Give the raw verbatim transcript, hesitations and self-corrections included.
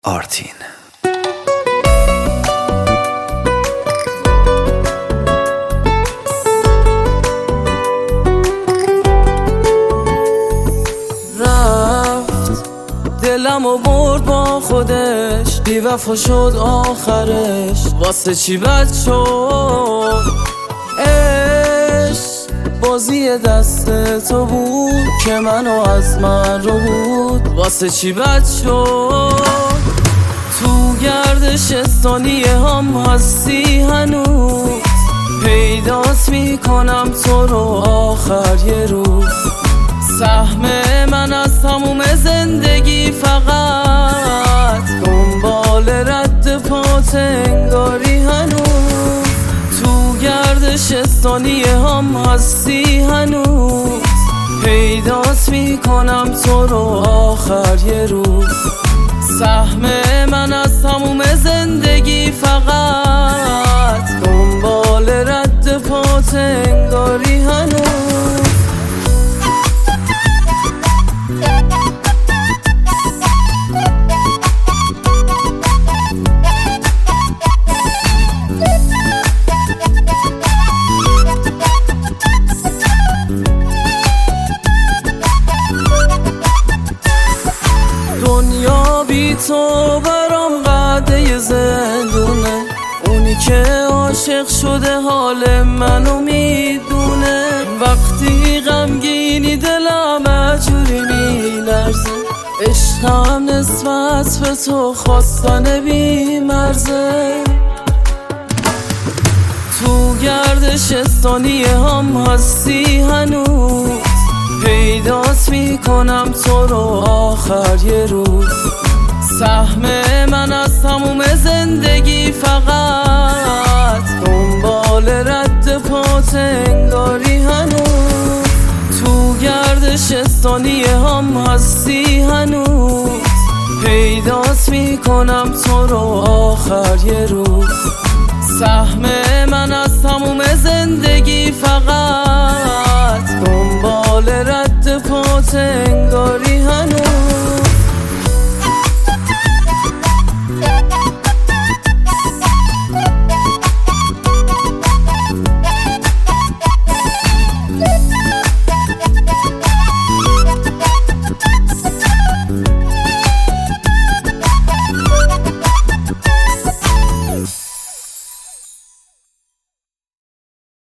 آرتین. رفت دلمو برد با خودش، بی وفا شد آخرش. واسه چی بد شد؟ عشق بازی دست تو بود که منو از من رو بود. واسه چی بد شد؟ تو گردش ثانیه هم هستی هنوز، پیدات میکنم تو رو آخر یه روز. سهم من از تموم زندگی فقط دنبال رد پات انگاری هنوز. تو گردش ثانیه هم هستی هنوز، پیدات میکنم تو رو آخر یه روز. سهم من از تموم زندگی فقط دنبال رد پات انگاری هنوز. دنیا بی تو برام قده زندونه، اونی که عاشق شده حال منو میدونه. وقتی غمگینی دلم اجوری میلرزه، عشقم نسبت به تو خواستن بی مرزه. تو گردش ثانیه هم هستی هنوز، پیدات میکنم تو رو آخر یه روز. سهم من از تموم زندگی فقط دنبال رد پات انگاری هنوز. تو گردش ثانیه هم هستی هنوز، پیدات میکنم تو رو آخر یه روز. سهم من از تموم زندگی فقط دنبال رد پات